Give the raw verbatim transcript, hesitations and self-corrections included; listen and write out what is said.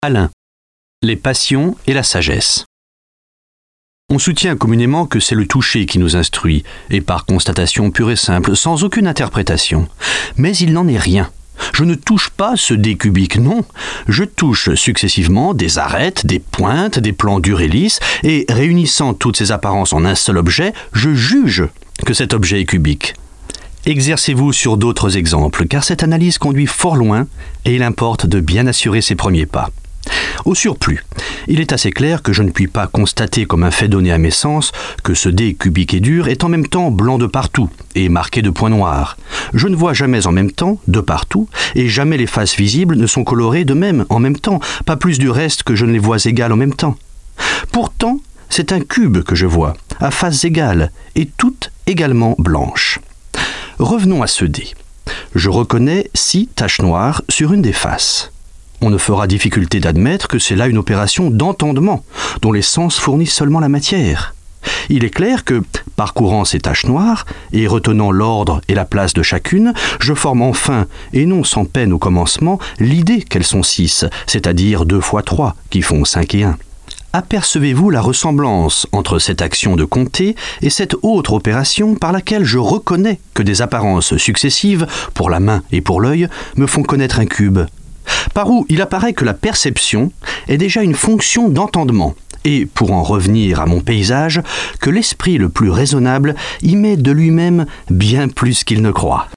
Alain. Les passions et la sagesse. On soutient communément que c'est le toucher qui nous instruit, et par constatation pure et simple, sans aucune interprétation. Mais il n'en est rien. Je ne touche pas ce dé cubique, non. Je touche successivement des arêtes, des pointes, des plans durs et lisses, et réunissant toutes ces apparences en un seul objet, je juge que cet objet est cubique. Exercez-vous sur d'autres exemples, car cette analyse conduit fort loin, et il importe de bien assurer ses premiers pas. Au surplus, il est assez clair que je ne puis pas constater comme un fait donné à mes sens que ce dé cubique et dur est en même temps blanc de partout et marqué de points noirs. Je ne vois jamais en même temps, de partout, et jamais les faces visibles ne sont colorées de même en même temps, pas plus du reste que je ne les vois égales en même temps. Pourtant, c'est un cube que je vois, à faces égales, et toutes également blanches. Revenons à ce dé. Je reconnais six taches noires sur une des faces. On ne fera difficulté d'admettre que c'est là une opération d'entendement, dont les sens fournissent seulement la matière. Il est clair que, parcourant ces taches noires, et retenant l'ordre et la place de chacune, je forme enfin, et non sans peine au commencement, l'idée qu'elles sont six, c'est-à-dire deux fois trois, qui font cinq et un. Apercevez-vous la ressemblance entre cette action de compter et cette autre opération par laquelle je reconnais que des apparences successives, pour la main et pour l'œil, me font connaître un cube. Par où il apparaît que la perception est déjà une fonction d'entendement, et, pour en revenir à mon paysage, que l'esprit le plus raisonnable y met de lui-même bien plus qu'il ne croit.